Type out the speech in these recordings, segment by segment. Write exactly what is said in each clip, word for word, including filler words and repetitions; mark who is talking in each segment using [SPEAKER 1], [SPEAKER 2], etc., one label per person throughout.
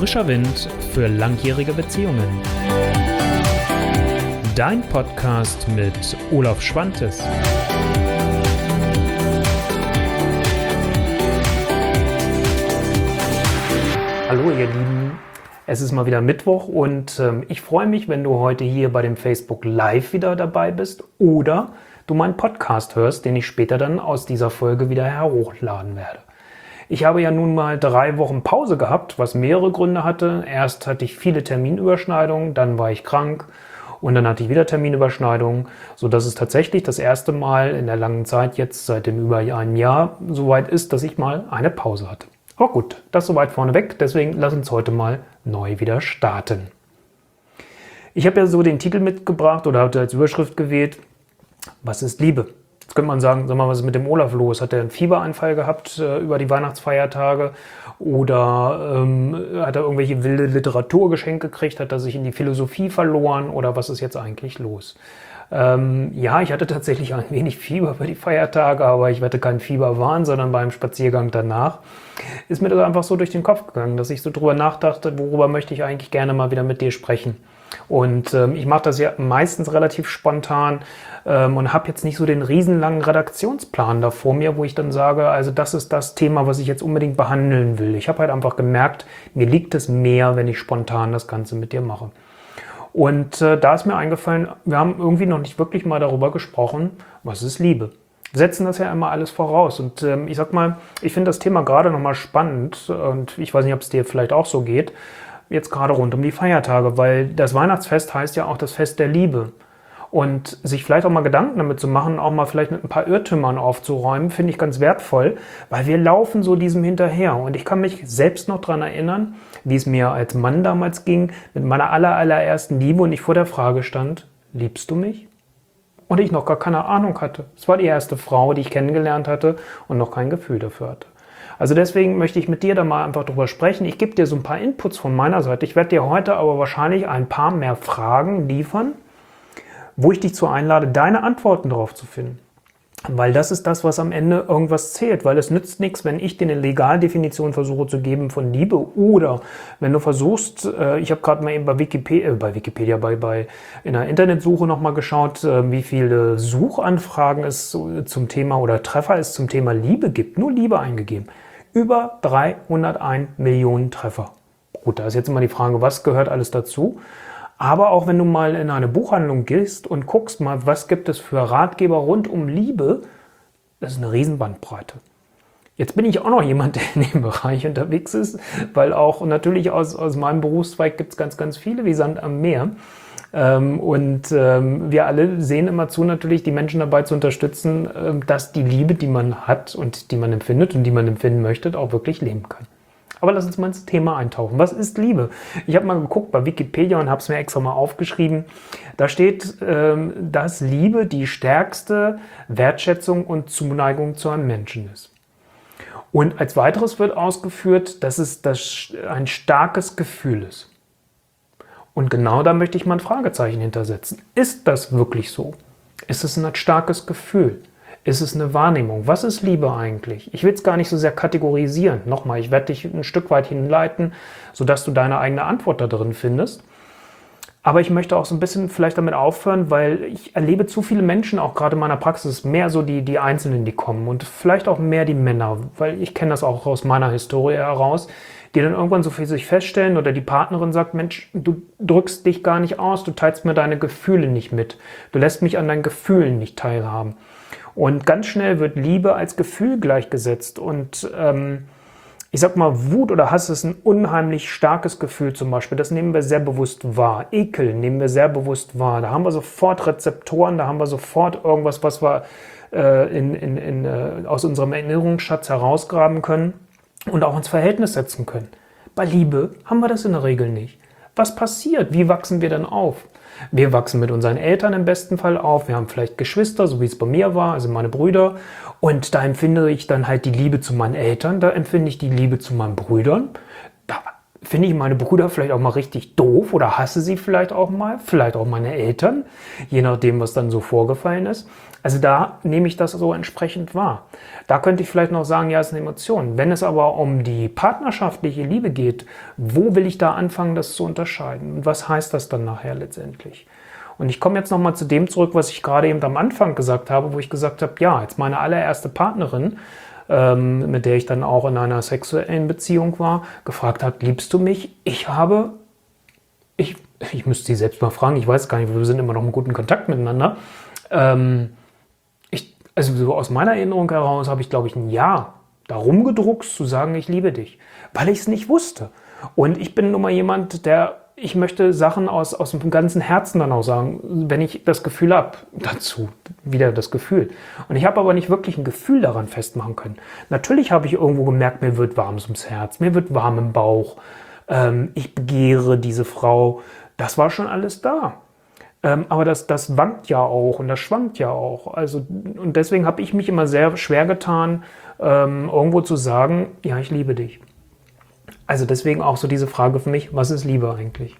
[SPEAKER 1] Frischer Wind für langjährige Beziehungen. Dein Podcast mit Olaf Schwantes.
[SPEAKER 2] Hallo ihr Lieben, es ist mal wieder Mittwoch und ähm, ich freue mich, wenn du heute hier bei dem Facebook Live wieder dabei bist oder du meinen Podcast hörst, den ich später dann aus dieser Folge wieder herochladen werde. Ich habe ja nun mal drei Wochen Pause gehabt, was mehrere Gründe hatte. Erst hatte ich viele Terminüberschneidungen, dann war ich krank und dann hatte ich wieder Terminüberschneidungen, sodass es tatsächlich das erste Mal in der langen Zeit, jetzt seit dem über einem Jahr, soweit ist, dass ich mal eine Pause hatte. Aber gut, das soweit vorneweg, deswegen lass uns heute mal neu wieder starten. Ich habe ja so den Titel mitgebracht oder hatte als Überschrift gewählt, was ist Liebe? Jetzt könnte man sagen, sag mal, was ist mit dem Olaf los? Hat er einen Fieberanfall gehabt äh, über die Weihnachtsfeiertage oder ähm, hat er irgendwelche wilde Literatur geschenkt gekriegt? Hat er sich in die Philosophie verloren oder was ist jetzt eigentlich los? Ähm, ja, ich hatte tatsächlich ein wenig Fieber über die Feiertage, aber ich hatte keinen Fieberwahn, sondern beim Spaziergang danach ist mir das einfach so durch den Kopf gegangen, dass ich so drüber nachdachte, worüber möchte ich eigentlich gerne mal wieder mit dir sprechen. Und ähm, ich mache das ja meistens relativ spontan ähm, und habe jetzt nicht so den riesenlangen Redaktionsplan da vor mir, wo ich dann sage, also das ist das Thema, was ich jetzt unbedingt behandeln will. Ich habe halt einfach gemerkt, mir liegt es mehr, wenn ich spontan das Ganze mit dir mache. Und äh, da ist mir eingefallen, wir haben irgendwie noch nicht wirklich mal darüber gesprochen, was ist Liebe. Wir setzen das ja immer alles voraus und ähm, ich sag mal, ich finde das Thema gerade nochmal spannend und ich weiß nicht, ob es dir vielleicht auch so geht, jetzt gerade rund um die Feiertage, weil das Weihnachtsfest heißt ja auch das Fest der Liebe. Und sich vielleicht auch mal Gedanken damit zu machen, auch mal vielleicht mit ein paar Irrtümern aufzuräumen, finde ich ganz wertvoll, weil wir laufen so diesem hinterher. Und ich kann mich selbst noch daran erinnern, wie es mir als Mann damals ging, mit meiner aller, allerersten Liebe und ich vor der Frage stand, liebst du mich? Und ich noch gar keine Ahnung hatte. Es war die erste Frau, die ich kennengelernt hatte und noch kein Gefühl dafür hatte. Also deswegen möchte ich mit dir da mal einfach drüber sprechen. Ich gebe dir so ein paar Inputs von meiner Seite. Ich werde dir heute aber wahrscheinlich ein paar mehr Fragen liefern, wo ich dich dazu einlade, deine Antworten darauf zu finden. Weil das ist das, was am Ende irgendwas zählt. Weil es nützt nichts, wenn ich dir eine Legaldefinition versuche zu geben von Liebe oder wenn du versuchst, äh, ich habe gerade mal eben bei Wikipedia, äh, bei Wikipedia, bei, bei in der Internetsuche nochmal geschaut, äh, wie viele Suchanfragen es so, zum Thema oder Treffer es zum Thema Liebe gibt. Nur Liebe eingegeben. Über dreihunderteins Millionen Treffer. Gut, da ist jetzt immer die Frage, was gehört alles dazu? Aber auch wenn du mal in eine Buchhandlung gehst und guckst mal, was gibt es für Ratgeber rund um Liebe, das ist eine Riesenbandbreite. Jetzt bin ich auch noch jemand, der in dem Bereich unterwegs ist, weil auch natürlich aus, aus meinem Berufszweig gibt es ganz, ganz viele wie Sand am Meer. Ähm, und ähm, wir alle sehen immer zu, natürlich die Menschen dabei zu unterstützen, ähm, dass die Liebe, die man hat und die man empfindet und die man empfinden möchte, auch wirklich leben kann. Aber lass uns mal ins Thema eintauchen. Was ist Liebe? Ich habe mal geguckt bei Wikipedia und habe es mir extra mal aufgeschrieben. Da steht, ähm, dass Liebe die stärkste Wertschätzung und Zuneigung zu einem Menschen ist. Und als weiteres wird ausgeführt, dass es das ein starkes Gefühl ist. Und genau da möchte ich mal ein Fragezeichen hintersetzen. Ist das wirklich so? Ist es ein starkes Gefühl? Ist es eine Wahrnehmung? Was ist Liebe eigentlich? Ich will es gar nicht so sehr kategorisieren. Nochmal, ich werde dich ein Stück weit hinleiten, sodass du deine eigene Antwort da drin findest. Aber ich möchte auch so ein bisschen vielleicht damit aufhören, weil ich erlebe zu viele Menschen, auch gerade in meiner Praxis, mehr so die, die Einzelnen, die kommen und vielleicht auch mehr die Männer, weil ich kenne das auch aus meiner Historie heraus, die dann irgendwann so für sich feststellen oder die Partnerin sagt, Mensch, du drückst dich gar nicht aus, du teilst mir deine Gefühle nicht mit, du lässt mich an deinen Gefühlen nicht teilhaben. Und ganz schnell wird Liebe als Gefühl gleichgesetzt und ähm, ich sag mal, Wut oder Hass ist ein unheimlich starkes Gefühl zum Beispiel. Das nehmen wir sehr bewusst wahr. Ekel nehmen wir sehr bewusst wahr. Da haben wir sofort Rezeptoren, da haben wir sofort irgendwas, was wir äh, in, in, in, äh, aus unserem Erinnerungsschatz herausgraben können und auch ins Verhältnis setzen können. Bei Liebe haben wir das in der Regel nicht. Was passiert? Wie wachsen wir dann auf? Wir wachsen mit unseren Eltern im besten Fall auf. Wir haben vielleicht Geschwister, so wie es bei mir war, also meine Brüder. Und da empfinde ich dann halt die Liebe zu meinen Eltern, da empfinde ich die Liebe zu meinen Brüdern. Da finde ich meine Brüder vielleicht auch mal richtig doof oder hasse sie vielleicht auch mal, vielleicht auch meine Eltern, je nachdem, was dann so vorgefallen ist. Also da nehme ich das so entsprechend wahr. Da könnte ich vielleicht noch sagen, ja, es ist eine Emotion. Wenn es aber um die partnerschaftliche Liebe geht, wo will ich da anfangen, das zu unterscheiden? Und was heißt das dann nachher letztendlich? Und ich komme jetzt nochmal zu dem zurück, was ich gerade eben am Anfang gesagt habe, wo ich gesagt habe, ja, jetzt meine allererste Partnerin, ähm, mit der ich dann auch in einer sexuellen Beziehung war, gefragt hat, liebst du mich? Ich habe, ich, ich müsste sie selbst mal fragen, ich weiß gar nicht, wir sind immer noch in guten Kontakt miteinander. Ähm, ich, also so aus meiner Erinnerung heraus habe ich, glaube ich, ein Ja darum gedruckst, zu sagen, ich liebe dich, weil ich es nicht wusste. Und ich bin nun mal jemand, der ich möchte Sachen aus, aus dem ganzen Herzen dann auch sagen, wenn ich das Gefühl habe, dazu wieder das Gefühl. Und ich habe aber nicht wirklich ein Gefühl daran festmachen können. Natürlich habe ich irgendwo gemerkt, mir wird warm ums Herz, mir wird warm im Bauch, ähm, ich begehre diese Frau, das war schon alles da. Ähm, aber das, das wankt ja auch und das schwankt ja auch. Also, und deswegen habe ich mich immer sehr schwer getan, ähm, irgendwo zu sagen, ja, ich liebe dich. Also deswegen auch so diese Frage für mich, was ist Liebe eigentlich?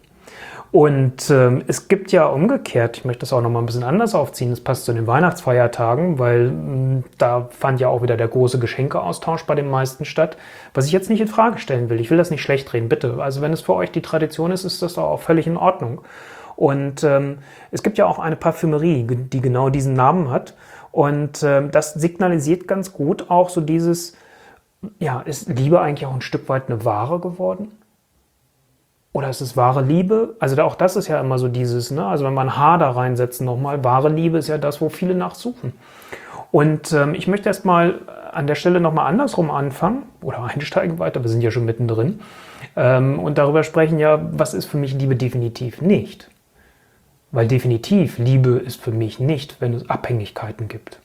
[SPEAKER 2] Und ähm, es gibt ja umgekehrt, ich möchte das auch nochmal ein bisschen anders aufziehen, das passt zu den Weihnachtsfeiertagen, weil mh, da fand ja auch wieder der große Geschenkeaustausch bei den meisten statt, was ich jetzt nicht in Frage stellen will. Ich will das nicht schlecht reden, bitte. Also wenn es für euch die Tradition ist, ist das auch völlig in Ordnung. Und ähm, es gibt ja auch eine Parfümerie, die genau diesen Namen hat. Und ähm, das signalisiert ganz gut auch so dieses, ja, ist Liebe eigentlich auch ein Stück weit eine Ware geworden? Oder ist es wahre Liebe? Also auch das ist ja immer so dieses, ne? Also wenn wir ein H da reinsetzen nochmal, wahre Liebe ist ja das, wo viele nachsuchen. Und ähm, ich möchte erstmal an der Stelle nochmal andersrum anfangen oder einsteigen weiter, wir sind ja schon mittendrin, ähm, und darüber sprechen, ja, was ist für mich Liebe definitiv nicht? Weil definitiv Liebe ist für mich nicht, wenn es Abhängigkeiten gibt.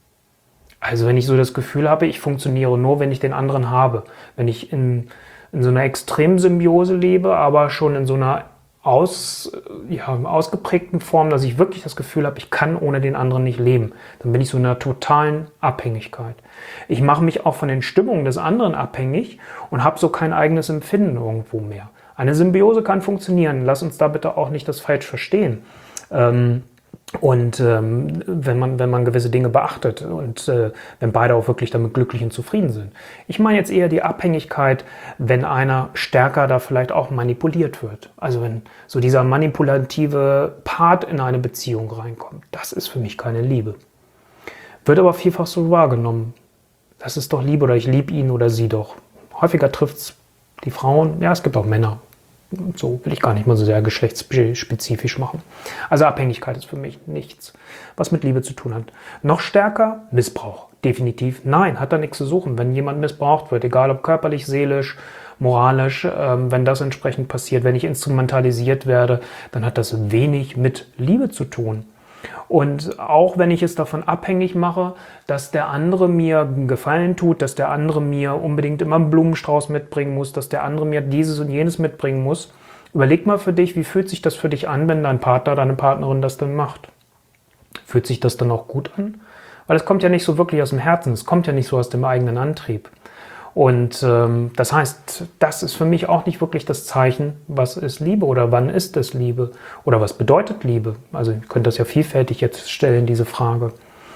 [SPEAKER 2] Also wenn ich so das Gefühl habe, ich funktioniere nur, wenn ich den anderen habe. Wenn ich in, in so einer Extremsymbiose lebe, aber schon in so einer aus, ja, ausgeprägten Form, dass ich wirklich das Gefühl habe, ich kann ohne den anderen nicht leben. Dann bin ich so in einer totalen Abhängigkeit. Ich mache mich auch von den Stimmungen des anderen abhängig und habe so kein eigenes Empfinden irgendwo mehr. Eine Symbiose kann funktionieren. Lass uns da bitte auch nicht das falsch verstehen. Ähm, Und ähm, wenn man, wenn man gewisse Dinge beachtet und äh, wenn beide auch wirklich damit glücklich und zufrieden sind. Ich meine jetzt eher die Abhängigkeit, wenn einer stärker da vielleicht auch manipuliert wird. Also wenn so dieser manipulative Part in eine Beziehung reinkommt. Das ist für mich keine Liebe. Wird aber vielfach so wahrgenommen. Das ist doch Liebe oder ich liebe ihn oder sie doch. Häufiger trifft es die Frauen. Ja, es gibt auch Männer. So will ich gar nicht mal so sehr geschlechtsspezifisch machen. Also Abhängigkeit ist für mich nichts, was mit Liebe zu tun hat. Noch stärker Missbrauch. Definitiv nein, hat da nichts zu suchen. Wenn jemand missbraucht wird, egal ob körperlich, seelisch, moralisch, ähm, wenn das entsprechend passiert, wenn ich instrumentalisiert werde, dann hat das wenig mit Liebe zu tun. Und auch wenn ich es davon abhängig mache, dass der andere mir einen Gefallen tut, dass der andere mir unbedingt immer einen Blumenstrauß mitbringen muss, dass der andere mir dieses und jenes mitbringen muss, überleg mal für dich, wie fühlt sich das für dich an, wenn dein Partner, deine Partnerin das dann macht? Fühlt sich das dann auch gut an? Weil es kommt ja nicht so wirklich aus dem Herzen, es kommt ja nicht so aus dem eigenen Antrieb. Und ähm, das heißt, das ist für mich auch nicht wirklich das Zeichen, was ist Liebe oder wann ist es Liebe oder was bedeutet Liebe. Also ihr könnt das ja vielfältig jetzt stellen, diese Frage.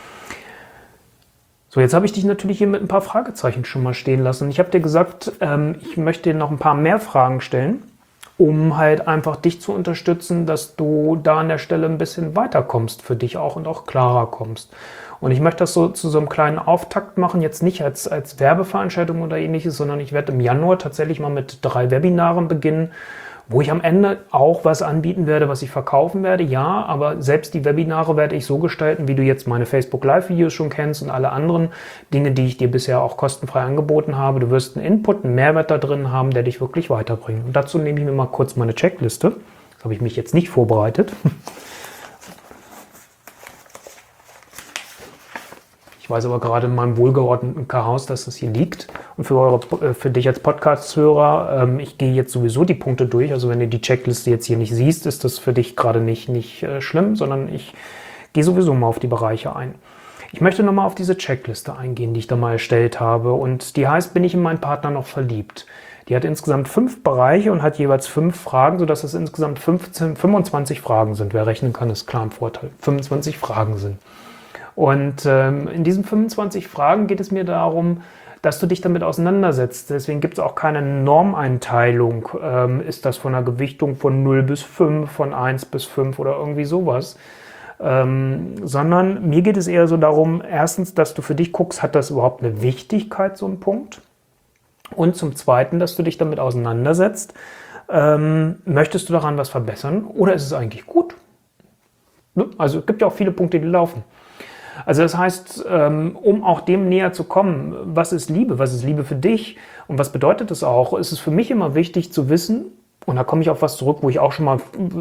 [SPEAKER 2] So, jetzt habe ich dich natürlich hier mit ein paar Fragezeichen schon mal stehen lassen. Ich habe dir gesagt, ähm, ich möchte dir noch ein paar mehr Fragen stellen, um halt einfach dich zu unterstützen, dass du da an der Stelle ein bisschen weiterkommst für dich auch und auch klarer kommst. Und ich möchte das so zu so einem kleinen Auftakt machen, jetzt nicht als, als Werbeveranstaltung oder ähnliches, sondern ich werde im Januar tatsächlich mal mit drei Webinaren beginnen, wo ich am Ende auch was anbieten werde, was ich verkaufen werde. Ja, aber selbst die Webinare werde ich so gestalten, wie du jetzt meine Facebook-Live-Videos schon kennst und alle anderen Dinge, die ich dir bisher auch kostenfrei angeboten habe. Du wirst einen Input, einen Mehrwert da drin haben, der dich wirklich weiterbringt. Und dazu nehme ich mir mal kurz meine Checkliste. Das habe ich mich jetzt nicht vorbereitet. Ich weiß aber gerade in meinem wohlgeordneten Chaos, dass das hier liegt. Und für, eure, für dich als Podcast-Hörer, ähm, ich gehe jetzt sowieso die Punkte durch. Also wenn du die Checkliste jetzt hier nicht siehst, ist das für dich gerade nicht, nicht äh, schlimm, sondern ich gehe sowieso mal auf die Bereiche ein. Ich möchte nochmal auf diese Checkliste eingehen, die ich da mal erstellt habe. Und die heißt, bin ich in meinen Partner noch verliebt? Die hat insgesamt fünf Bereiche und hat jeweils fünf Fragen, sodass es insgesamt fünfzehn, fünfundzwanzig Fragen sind. Wer rechnen kann, ist klar ein Vorteil. fünfundzwanzig Fragen sind. Und ähm, in diesen fünfundzwanzig Fragen geht es mir darum, dass du dich damit auseinandersetzt. Deswegen gibt es auch keine Normeinteilung. Ähm, ist das von einer Gewichtung von null bis fünf, von eins bis fünf oder irgendwie sowas. Ähm, sondern mir geht es eher so darum, erstens, dass du für dich guckst, hat das überhaupt eine Wichtigkeit, so ein Punkt? Und zum Zweiten, dass du dich damit auseinandersetzt, ähm, möchtest du daran was verbessern oder ist es eigentlich gut? Ne? Also es gibt ja auch viele Punkte, die laufen. Also das heißt, ähm, um auch dem näher zu kommen, was ist Liebe, was ist Liebe für dich und was bedeutet es auch, ist es für mich immer wichtig zu wissen, und da komme ich auf was zurück, wo ich auch schon mal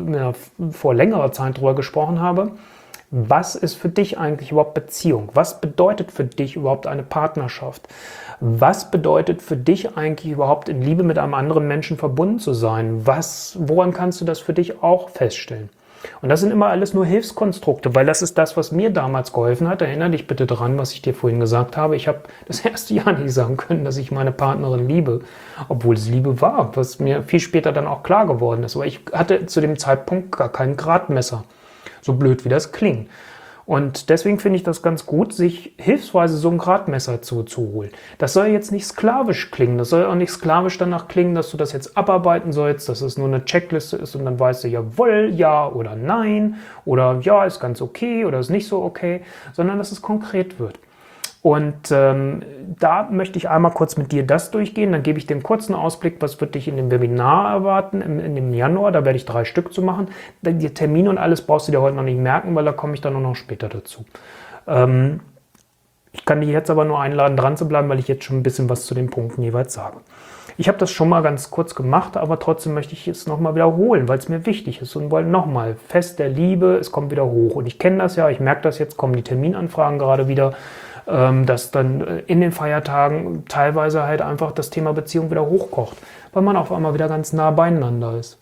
[SPEAKER 2] vor längerer Zeit drüber gesprochen habe, was ist für dich eigentlich überhaupt Beziehung? Was bedeutet für dich überhaupt eine Partnerschaft? Was bedeutet für dich eigentlich überhaupt in Liebe mit einem anderen Menschen verbunden zu sein? Was, woran kannst du das für dich auch feststellen? Und das sind immer alles nur Hilfskonstrukte, weil das ist das, was mir damals geholfen hat. Erinnere dich bitte dran, was ich dir vorhin gesagt habe. Ich habe das erste Jahr nicht sagen können, dass ich meine Partnerin liebe, obwohl es Liebe war, was mir viel später dann auch klar geworden ist. Aber ich hatte zu dem Zeitpunkt gar kein Gradmesser, so blöd wie das klingt. Und deswegen finde ich das ganz gut, sich hilfsweise so ein Gradmesser zuzuholen. Das soll jetzt nicht sklavisch klingen, das soll auch nicht sklavisch danach klingen, dass du das jetzt abarbeiten sollst, dass es nur eine Checkliste ist und dann weißt du, jawohl, ja oder nein oder ja, ist ganz okay oder ist nicht so okay, sondern dass es konkret wird. Und ähm, da möchte ich einmal kurz mit dir das durchgehen, dann gebe ich dir einen kurzen Ausblick, was wird dich in dem Webinar erwarten, im, in dem Januar, da werde ich drei Stück zu machen. Die Termine und alles brauchst du dir heute noch nicht merken, weil da komme ich dann noch später dazu. Ähm, ich kann dich jetzt aber nur einladen, dran zu bleiben, weil ich jetzt schon ein bisschen was zu den Punkten jeweils sage. Ich habe das schon mal ganz kurz gemacht, aber trotzdem möchte ich es nochmal wiederholen, weil es mir wichtig ist und wollen nochmal, Fest der Liebe, es kommt wieder hoch. Und ich kenne das ja, ich merke das jetzt, kommen die Terminanfragen gerade wieder, dass dann in den Feiertagen teilweise halt einfach das Thema Beziehung wieder hochkocht, weil man auf einmal wieder ganz nah beieinander ist.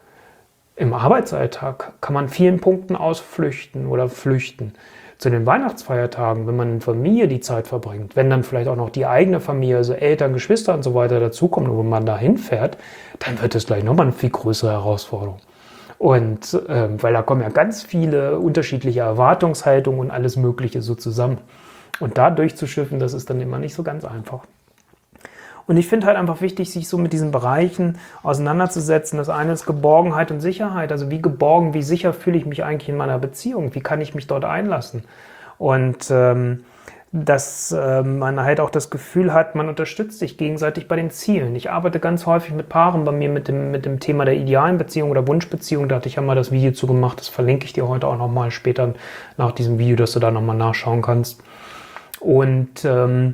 [SPEAKER 2] Im Arbeitsalltag kann man vielen Punkten ausflüchten oder flüchten. Zu den Weihnachtsfeiertagen, wenn man in Familie die Zeit verbringt, wenn dann vielleicht auch noch die eigene Familie, also Eltern, Geschwister und so weiter dazukommen und wenn man da hinfährt, dann wird es gleich nochmal eine viel größere Herausforderung. Und ähm, weil da kommen ja ganz viele unterschiedliche Erwartungshaltungen und alles Mögliche so zusammen. Und da durchzuschiffen, das ist dann immer nicht so ganz einfach. Und ich finde halt einfach wichtig, sich so mit diesen Bereichen auseinanderzusetzen. Das eine ist Geborgenheit und Sicherheit. Also wie geborgen, wie sicher fühle ich mich eigentlich in meiner Beziehung? Wie kann ich mich dort einlassen? Und ähm, dass äh, man halt auch das Gefühl hat, man unterstützt sich gegenseitig bei den Zielen. Ich arbeite ganz häufig mit Paaren bei mir mit dem, mit dem Thema der idealen Beziehung oder Wunschbeziehung. Da hatte ich ja mal das Video zu gemacht. Das verlinke ich dir heute auch nochmal später nach diesem Video, dass du da nochmal nachschauen kannst. Und ähm,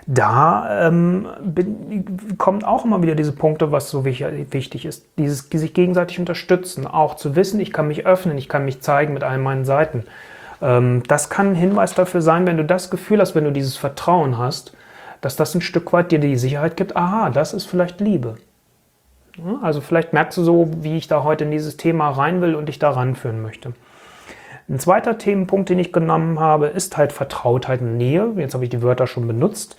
[SPEAKER 2] da ähm, bin, kommen auch immer wieder diese Punkte, was so wichtig ist, dieses sich gegenseitig unterstützen, auch zu wissen, ich kann mich öffnen, ich kann mich zeigen mit allen meinen Seiten. Ähm, das kann ein Hinweis dafür sein, wenn du das Gefühl hast, wenn du dieses Vertrauen hast, dass das ein Stück weit dir die Sicherheit gibt, aha, das ist vielleicht Liebe. Ja, also vielleicht merkst du so, wie ich da heute in dieses Thema rein will und dich da ranführen möchte. Ein zweiter Themenpunkt, den ich genommen habe, ist halt Vertrautheit und Nähe. Jetzt habe ich die Wörter schon benutzt.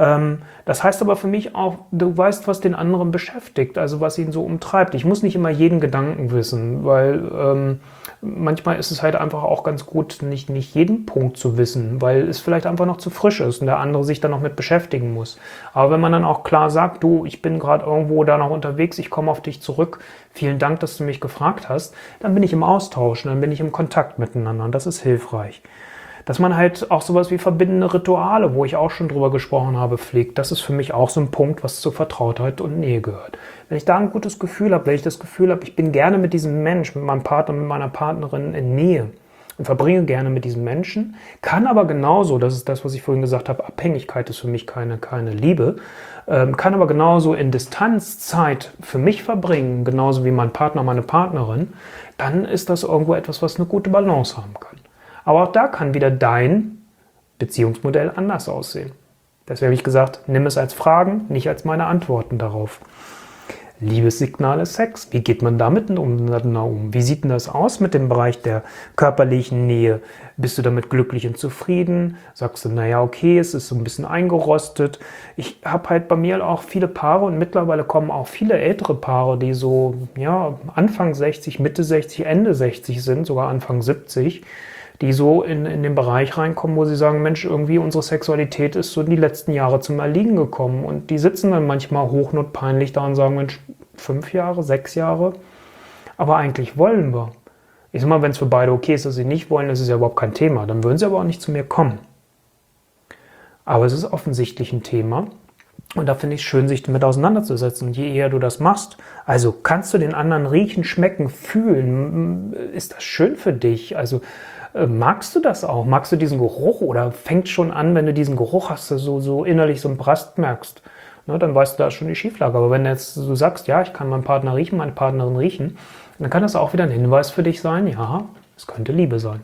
[SPEAKER 2] Das heißt aber für mich auch, du weißt, was den anderen beschäftigt, also was ihn so umtreibt. Ich muss nicht immer jeden Gedanken wissen, weil ähm, manchmal ist es halt einfach auch ganz gut, nicht, nicht jeden Punkt zu wissen, weil es vielleicht einfach noch zu frisch ist und der andere sich dann noch mit beschäftigen muss. Aber wenn man dann auch klar sagt, du, ich bin gerade irgendwo da noch unterwegs, ich komme auf dich zurück, vielen Dank, dass du mich gefragt hast, dann bin ich im Austausch, dann bin ich im Kontakt miteinander und das ist hilfreich. Dass man halt auch sowas wie verbindende Rituale, wo ich auch schon drüber gesprochen habe, pflegt, das ist für mich auch so ein Punkt, was zur Vertrautheit und Nähe gehört. Wenn ich da ein gutes Gefühl habe, wenn ich das Gefühl habe, ich bin gerne mit diesem Mensch, mit meinem Partner, mit meiner Partnerin in Nähe und verbringe gerne mit diesem Menschen, kann aber genauso, das ist das, was ich vorhin gesagt habe, Abhängigkeit ist für mich keine, keine Liebe, ähm, kann aber genauso in Distanz Zeit für mich verbringen, genauso wie mein Partner, meine Partnerin, dann ist das irgendwo etwas, was eine gute Balance haben kann. Aber auch da kann wieder dein Beziehungsmodell anders aussehen. Deswegen habe ich gesagt, nimm es als Fragen, nicht als meine Antworten darauf. Liebessignale Sex. Wie geht man damit miteinander um? Wie sieht denn das aus mit dem Bereich der körperlichen Nähe? Bist du damit glücklich und zufrieden? Sagst du, naja, okay, es ist so ein bisschen eingerostet. Ich habe halt bei mir auch viele Paare und mittlerweile kommen auch viele ältere Paare, die so ja, Anfang sechzig, Mitte sechzig, Ende sechzig sind, sogar Anfang siebzig, die so in, in den Bereich reinkommen, wo sie sagen, Mensch, irgendwie unsere Sexualität ist so in die letzten Jahre zum Erliegen gekommen. Und die sitzen dann manchmal hochnotpeinlich da und sagen, Mensch, fünf Jahre, sechs Jahre, aber eigentlich wollen wir. Ich sag mal, wenn es für beide okay ist, dass sie nicht wollen, das ist ja überhaupt kein Thema. Dann würden sie aber auch nicht zu mir kommen. Aber es ist offensichtlich ein Thema. Und da finde ich es schön, sich damit auseinanderzusetzen. Und je eher du das machst, also kannst du den anderen riechen, schmecken, fühlen, ist das schön für dich? Also magst du das auch? Magst du diesen Geruch? Oder fängt schon an, wenn du diesen Geruch hast, so, so innerlich so einen Brast merkst, ne, dann weißt du, da ist schon die Schieflage. Aber wenn jetzt du sagst, ja, ich kann meinen Partner riechen, meine Partnerin riechen, dann kann das auch wieder ein Hinweis für dich sein, ja, es könnte Liebe sein.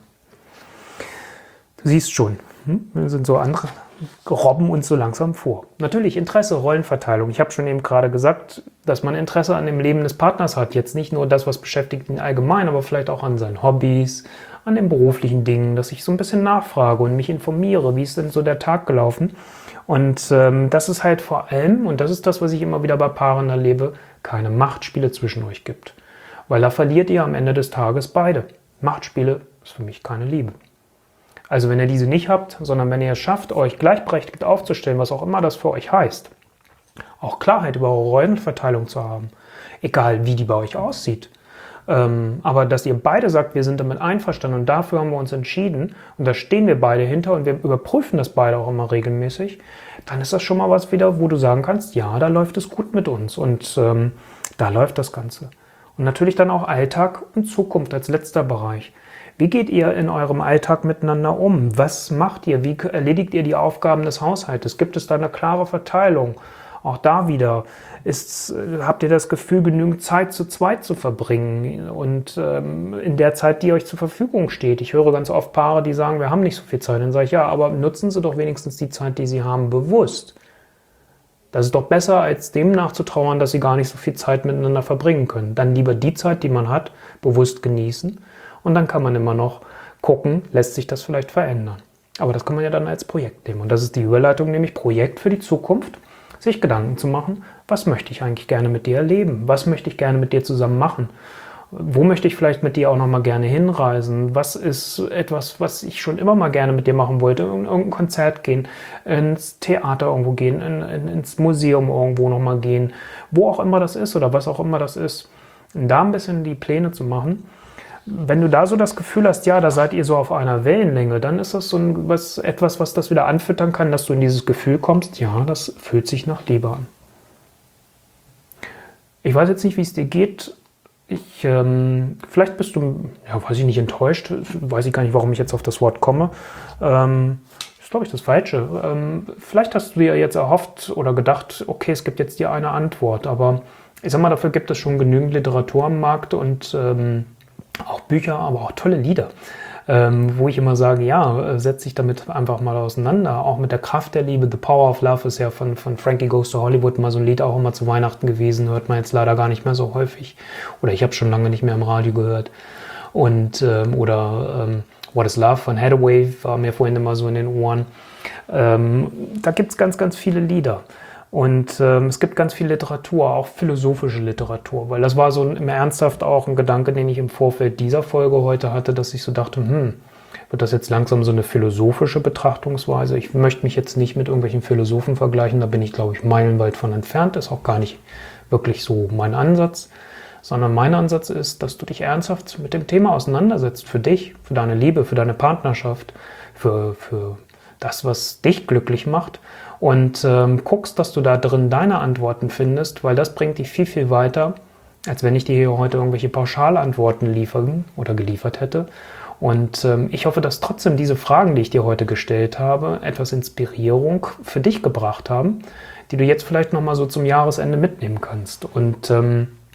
[SPEAKER 2] Du siehst schon, hm? Wir sind so andere, robben uns so langsam vor. Natürlich Interesse, Rollenverteilung. Ich habe schon eben gerade gesagt, dass man Interesse an dem Leben des Partners hat. Jetzt nicht nur das, was beschäftigt ihn allgemein, aber vielleicht auch an seinen Hobbys, an den beruflichen Dingen, dass ich so ein bisschen nachfrage und mich informiere, wie ist denn so der Tag gelaufen. Und ähm, das ist halt vor allem, und das ist das, was ich immer wieder bei Paaren erlebe, keine Machtspiele zwischen euch gibt. Weil da verliert ihr am Ende des Tages beide. Machtspiele ist für mich keine Liebe. Also wenn ihr diese nicht habt, sondern wenn ihr es schafft, euch gleichberechtigt aufzustellen, was auch immer das für euch heißt, auch Klarheit über eure Rollenverteilung zu haben, egal wie die bei euch aussieht, ähm, aber dass ihr beide sagt, wir sind damit einverstanden und dafür haben wir uns entschieden und da stehen wir beide hinter und wir überprüfen das beide auch immer regelmäßig, dann ist das schon mal was wieder, wo du sagen kannst, ja, da läuft es gut mit uns und ähm, da läuft das Ganze. Und natürlich dann auch Alltag und Zukunft als letzter Bereich. Wie geht ihr in eurem Alltag miteinander um? Was macht ihr? Wie erledigt ihr die Aufgaben des Haushaltes? Gibt es da eine klare Verteilung? Auch da wieder, ist, habt ihr das Gefühl, genügend Zeit zu zweit zu verbringen und ähm, in der Zeit, die euch zur Verfügung steht? Ich höre ganz oft Paare, die sagen, wir haben nicht so viel Zeit. Dann sage ich, ja, aber nutzen Sie doch wenigstens die Zeit, die Sie haben, bewusst. Das ist doch besser, als dem nachzutrauern, dass Sie gar nicht so viel Zeit miteinander verbringen können. Dann lieber die Zeit, die man hat, bewusst genießen. Und dann kann man immer noch gucken, lässt sich das vielleicht verändern. Aber das kann man ja dann als Projekt nehmen. Und das ist die Überleitung, nämlich Projekt für die Zukunft, sich Gedanken zu machen, was möchte ich eigentlich gerne mit dir erleben? Was möchte ich gerne mit dir zusammen machen? Wo möchte ich vielleicht mit dir auch nochmal gerne hinreisen? Was ist etwas, was ich schon immer mal gerne mit dir machen wollte? In irgendein Konzert gehen, ins Theater irgendwo gehen, in, in, ins Museum irgendwo nochmal gehen, wo auch immer das ist oder was auch immer das ist. Und da ein bisschen die Pläne zu machen. Wenn du da so das Gefühl hast, ja, da seid ihr so auf einer Wellenlänge, dann ist das so ein, was, etwas, was das wieder anfüttern kann, dass du in dieses Gefühl kommst, ja, das fühlt sich nach Liebe an. Ich weiß jetzt nicht, wie es dir geht. Ich, ähm, vielleicht bist du, ja, weiß ich nicht, enttäuscht. Weiß ich gar nicht, warum ich jetzt auf das Wort komme. Ähm, ist, glaube ich, das Falsche. Ähm, vielleicht hast du dir jetzt erhofft oder gedacht, okay, es gibt jetzt dir eine Antwort. Aber ich sag mal, dafür gibt es schon genügend Literatur am Markt und ähm, auch Bücher, aber auch tolle Lieder, ähm, wo ich immer sage, ja, setz dich damit einfach mal auseinander, auch mit der Kraft der Liebe. The Power of Love ist ja von, von Frankie Goes to Hollywood mal so ein Lied, auch immer zu Weihnachten gewesen, hört man jetzt leider gar nicht mehr so häufig oder ich habe schon lange nicht mehr im Radio gehört und ähm, oder ähm, What is Love von Hathaway war mir vorhin immer so in den Ohren. Ähm, da gibt es ganz, ganz viele Lieder. Und ähm, es gibt ganz viel Literatur, auch philosophische Literatur, weil das war so im Ernsthaft auch ein Gedanke, den ich im Vorfeld dieser Folge heute hatte, dass ich so dachte, hm, wird das jetzt langsam so eine philosophische Betrachtungsweise? Ich möchte mich jetzt nicht mit irgendwelchen Philosophen vergleichen, da bin ich, glaube ich, meilenweit von entfernt, ist auch gar nicht wirklich so mein Ansatz, sondern mein Ansatz ist, dass du dich ernsthaft mit dem Thema auseinandersetzt, für dich, für deine Liebe, für deine Partnerschaft, für, für das, was dich glücklich macht. Und ähm, guckst, dass du da drin deine Antworten findest, weil das bringt dich viel, viel weiter, als wenn ich dir hier heute irgendwelche Pauschalantworten liefern oder geliefert hätte. Und ähm, ich hoffe, dass trotzdem diese Fragen, die ich dir heute gestellt habe, etwas Inspirierung für dich gebracht haben, die du jetzt vielleicht nochmal so zum Jahresende mitnehmen kannst. Und ähm,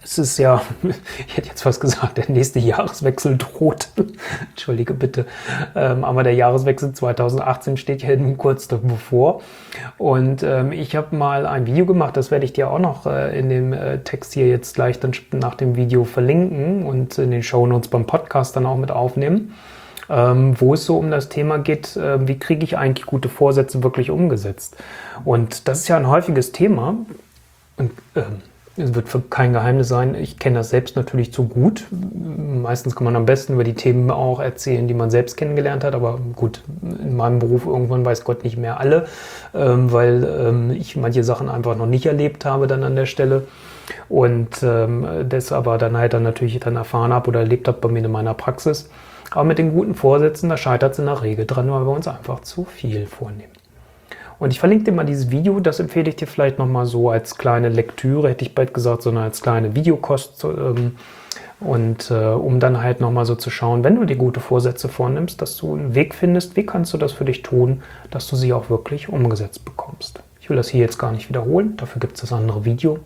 [SPEAKER 2] Es ist ja, ich hätte jetzt fast gesagt, der nächste Jahreswechsel droht. Entschuldige bitte. Ähm, aber der Jahreswechsel zweitausendachtzehn steht ja nun kurz bevor. Und ähm, ich habe mal ein Video gemacht, das werde ich dir auch noch äh, in dem äh, Text hier jetzt gleich dann nach dem Video verlinken und in den Shownotes beim Podcast dann auch mit aufnehmen, ähm, wo es so um das Thema geht, äh, wie kriege ich eigentlich gute Vorsätze wirklich umgesetzt. Und das ist ja ein häufiges Thema. Und ähm, es wird für kein Geheimnis sein, ich kenne das selbst natürlich zu gut. Meistens kann man am besten über die Themen auch erzählen, die man selbst kennengelernt hat. Aber gut, in meinem Beruf irgendwann weiß Gott nicht mehr alle, ähm, weil ähm, ich manche Sachen einfach noch nicht erlebt habe dann an der Stelle. Und ähm, das aber dann halt dann natürlich dann erfahren habe oder erlebt habe bei mir in meiner Praxis. Aber mit den guten Vorsätzen, da scheitert es in der Regel dran, weil wir uns einfach zu viel vornehmen. Und ich verlinke dir mal dieses Video, das empfehle ich dir vielleicht nochmal so als kleine Lektüre, hätte ich bald gesagt, sondern als kleine Videokost. Ähm, und äh, um dann halt nochmal so zu schauen, wenn du dir gute Vorsätze vornimmst, dass du einen Weg findest, wie kannst du das für dich tun, dass du sie auch wirklich umgesetzt bekommst. Ich will das hier jetzt gar nicht wiederholen, dafür gibt es das andere Video.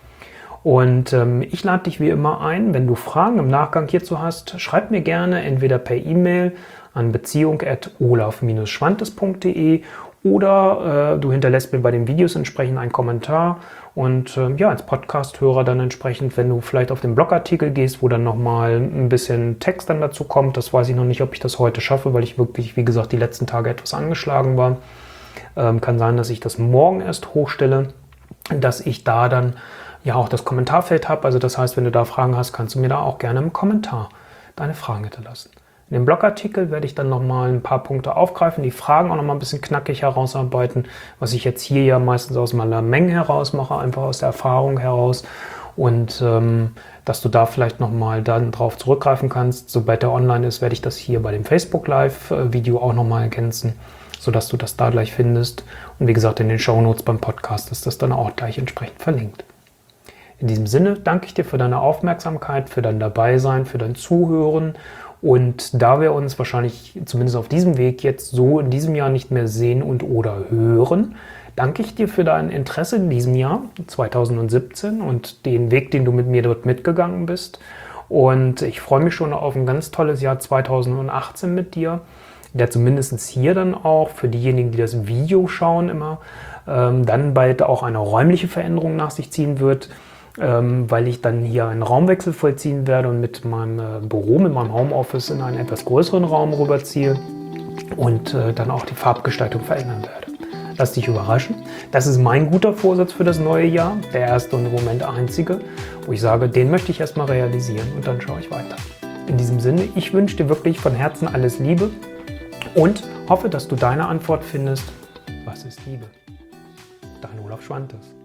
[SPEAKER 2] Und ähm, ich lade dich wie immer ein, wenn du Fragen im Nachgang hierzu hast, schreib mir gerne entweder per E-Mail an beziehung at olaf schwantes punkt de oder äh, du hinterlässt mir bei den Videos entsprechend einen Kommentar und äh, ja, als Podcast-Hörer dann entsprechend, wenn du vielleicht auf den Blogartikel gehst, wo dann nochmal ein bisschen Text dann dazu kommt, das weiß ich noch nicht, ob ich das heute schaffe, weil ich wirklich, wie gesagt, die letzten Tage etwas angeschlagen war. Ähm, kann sein, dass ich das morgen erst hochstelle, dass ich da dann ja auch das Kommentarfeld habe, also das heißt, wenn du da Fragen hast, kannst du mir da auch gerne im Kommentar deine Fragen hinterlassen. In dem Blogartikel werde ich dann nochmal ein paar Punkte aufgreifen, die Fragen auch nochmal ein bisschen knackig herausarbeiten, was ich jetzt hier ja meistens aus meiner Menge heraus mache, einfach aus der Erfahrung heraus und ähm, dass du da vielleicht nochmal dann drauf zurückgreifen kannst. Sobald der online ist, werde ich das hier bei dem Facebook Live Video auch nochmal ergänzen, sodass du das da gleich findest und wie gesagt in den Shownotes beim Podcast ist das dann auch gleich entsprechend verlinkt. In diesem Sinne danke ich dir für deine Aufmerksamkeit, für dein Dabeisein, für dein Zuhören. Und da wir uns wahrscheinlich zumindest auf diesem Weg jetzt so in diesem Jahr nicht mehr sehen und oder hören, danke ich dir für dein Interesse in diesem Jahr zweitausendsiebzehn und den Weg, den du mit mir dort mitgegangen bist. Und ich freue mich schon auf ein ganz tolles Jahr zweitausendachtzehn mit dir, der zumindest hier dann auch für diejenigen, die das Video schauen immer, ähm, dann bald auch eine räumliche Veränderung nach sich ziehen wird. Ähm, weil ich dann hier einen Raumwechsel vollziehen werde und mit meinem äh, Büro, mit meinem Homeoffice in einen etwas größeren Raum rüberziehe und äh, dann auch die Farbgestaltung verändern werde. Lass dich überraschen. Das ist mein guter Vorsatz für das neue Jahr, der erste und im Moment einzige, wo ich sage, den möchte ich erstmal realisieren und dann schaue ich weiter. In diesem Sinne, ich wünsche dir wirklich von Herzen alles Liebe und hoffe, dass du deine Antwort findest. Was ist Liebe? Dein Olaf Schwantes.